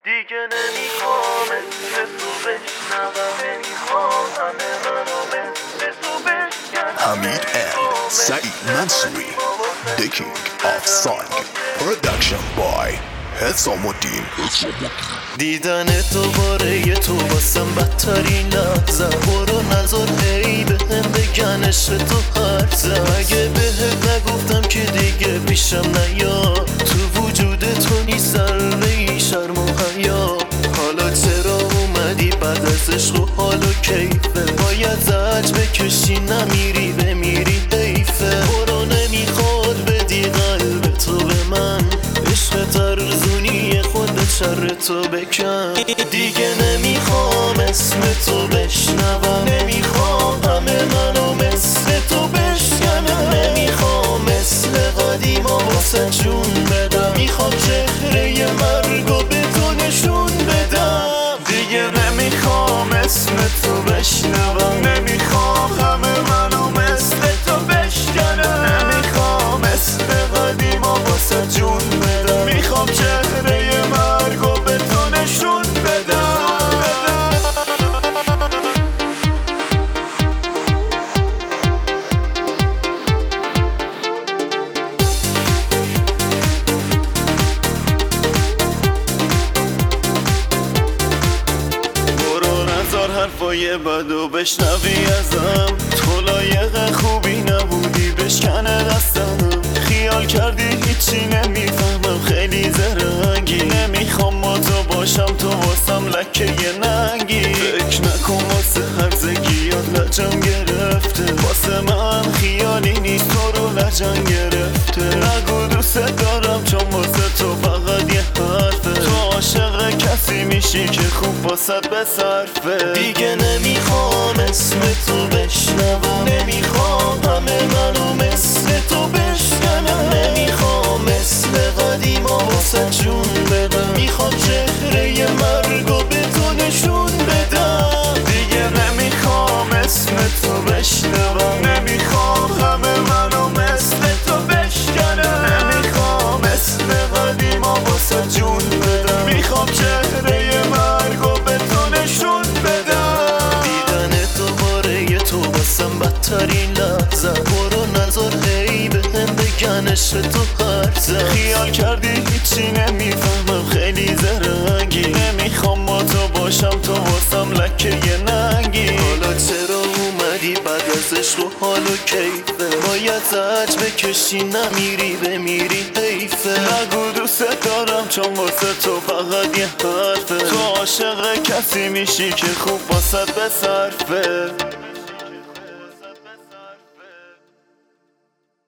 دیگه نمیخوام اسم تو بشنوم، نمیخوام همه منو مثل تو بشکنم. حمید and سعید منصوری The King of Song Production by حسام الدین. دیدن دوباره تو واسم بدترین لحظه. برو نظر هی بهم بگن عشق تو هرزه. اگه بهت نگفتم که دیگه پیشم نیا، تو وجود تو نیست ذره شرم و حیا. حالا چرا اومدی بعد از عشق و حال و کیفه؟ باید زج بکشی نمیری بمیری حیفه. برو نمیخواد بدی قلب تو به من، عشق ترزونی خودت شر تو بکن. دیگه نمیخوام اسم تو بشنوم، نمیخوام همه منو مثل تو بشکنم. نمیخوام مثل قدیما واسه جون بدم، میخوام چهره مرگو به تو نشون بدم. دیگه نمیخوام اسم تو بشنوم، نمیخوام همه منو مثل تو بشکنم. نمیخوام مثل قدیما واسه جون بدم، میخوام چهره مرگو به تو نشون بدم. برو نظر حرفای بدو بشنوی ازم، تو لایق خوبی نبودی بشکنه دستم. خیال کردی هیچی نمیفهمم خیلی زرنگی. نمیخوام با تو باشم تو واسم لکه یه ننگی. فکر نکن واسه هرزگیات لجم گرفته، واسه من خیالی نیست تو رو لجم گرفته. نگو دوست دارم چون واسه تو فقط یه حرفه. تو عاشق کسی میشی که خوب واسه بصرفه. دیگه نمیخوام اسم تو بشنوم، نمیخوام همه منو مثل تو بشکنم. نمیخوام مثل قدیما واسه جون بدم، میخوام چهره مرگو به تو نشون بدم. دیگه نمیخوام اسم تو بشنوم، نمیخوام همه منو مثل تو بشکنم. نمیخوام مثل قدیما واسه جون بدم، میخوام چهره مرگو به تو نشون بدم. دیدن دوباره تو واسم بدترین لحظه. برو نظر هی بهم بگن عشق تو هرزه. خیال کردی هیچی نمیفهمم خیلی زرنگی. نمیخوام با تو باشم تو واسم لکه یه ننگی. حالا چرا اومدی بعد از عشق و حال و کیفه؟ باید زج بکشی نمیری بمیری حیفه. نگو دوست دارم چون واسه تو فقط یه حرفه. تو عاشق کسی میشی که خوب واسه بصرفه.